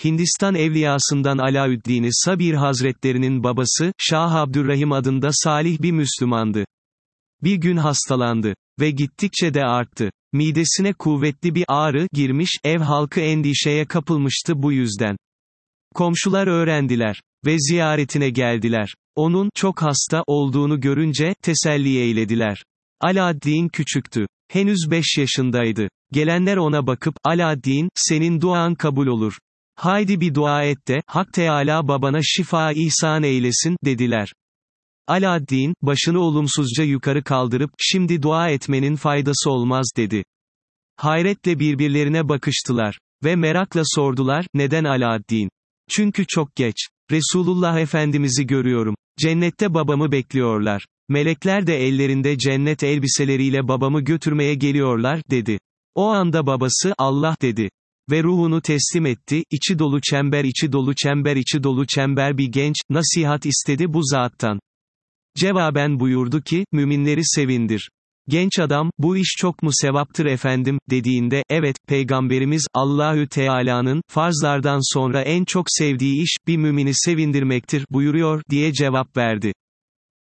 Hindistan evliyasından Alaüddin-i Sabir Hazretlerinin babası, Şah Abdurrahim adında salih bir Müslümandı. Bir gün hastalandı ve gittikçe de arttı. Midesine kuvvetli bir ağrı girmiş, ev halkı endişeye kapılmıştı bu yüzden. Komşular öğrendiler ve ziyaretine geldiler. Onun çok hasta olduğunu görünce teselli eylediler. Alaeddin küçüktü. Henüz 5 yaşındaydı. Gelenler ona bakıp, Alaeddin, senin duan kabul olur. Haydi bir dua et de, Hak Teâlâ babana şifa ihsan eylesin, dediler. Alaeddin, başını olumsuzca yukarı kaldırıp, şimdi dua etmenin faydası olmaz dedi. Hayretle birbirlerine bakıştılar. Ve merakla sordular, neden Alaeddin? Çünkü çok geç. Resulullah Efendimiz'i görüyorum. Cennette babamı bekliyorlar. Melekler de ellerinde cennet elbiseleriyle babamı götürmeye geliyorlar, dedi. O anda babası, Allah dedi. Ve ruhunu teslim etti, içi dolu çember içi dolu çember içi dolu çember bir genç, nasihat istedi bu zattan. Cevaben buyurdu ki, müminleri sevindir. Genç adam, bu iş çok mu sevaptır efendim, dediğinde, evet, Peygamberimiz, Allahü Teala'nın, farzlardan sonra en çok sevdiği iş, bir mümini sevindirmektir, buyuruyor, diye cevap verdi.